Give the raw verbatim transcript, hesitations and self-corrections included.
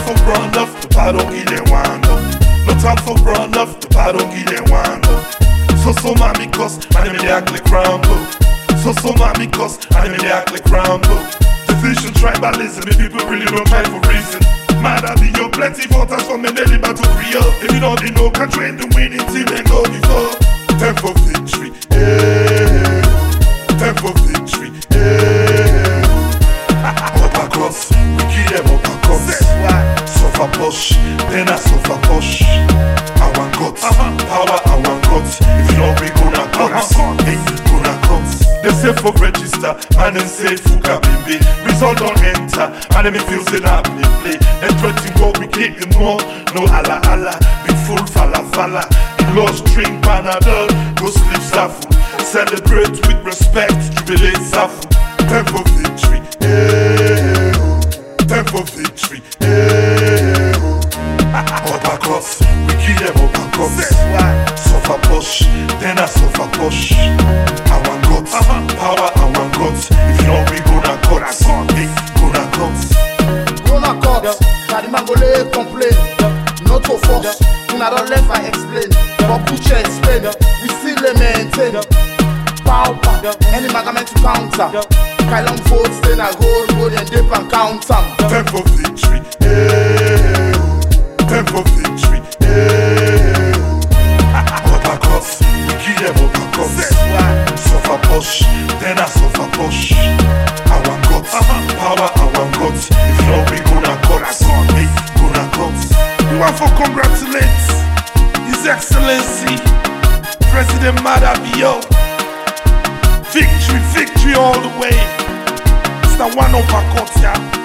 for run off, the paddle get them wind up. No time for run off, the paddle get them wind up. So so mommy cause, I never they act like Rambo. So so mommy cause, I never they act like Rambo. Division, tribalism, if people really don't try for reason. Mad I be your plenty voters from the daily battle Creole. If you don't be no country in the winning team, then go before. Time for victory, yeah. Time for victory, yeah. Up across, we kill them up across. Suffer push, then I suffer push. I want guts, power I want guts. If you don't be gonna guts, hey, gonna guts. They say for register, and then say fuka bimbi. Result don't enter, and then me feel say that me play. Then threaten go, we kick them more. No Allah Allah, big full falla falla. Lost drink Panadol, go sleep saffron. Celebrate with respect, jubilate saffron. Time for victory, yeah. Time for victory, yeah. Up across, we kill them up across. Suffer push, then I suffer push. I want guts, power I want guts. If you don't be gonna guts, hey, gonna guts. Gonna guts, now the man go lay complain. Not for force, una don't left I explain. But put your explain, we still dey maintain. Pow pow, any magament to counter. Kylon votes, then I go, go and dip and count them. Time for victory, yeah. Time for victory, yeah. Up across, we kill them up across. Suffer push, then I suffer push. I want guts, power I want guts. If you don't be gonna guts, hey, gonna guts. We want to congratulate His Excellency President Maada Bio. Victory, victory all the way. It's the one of our court, yeah.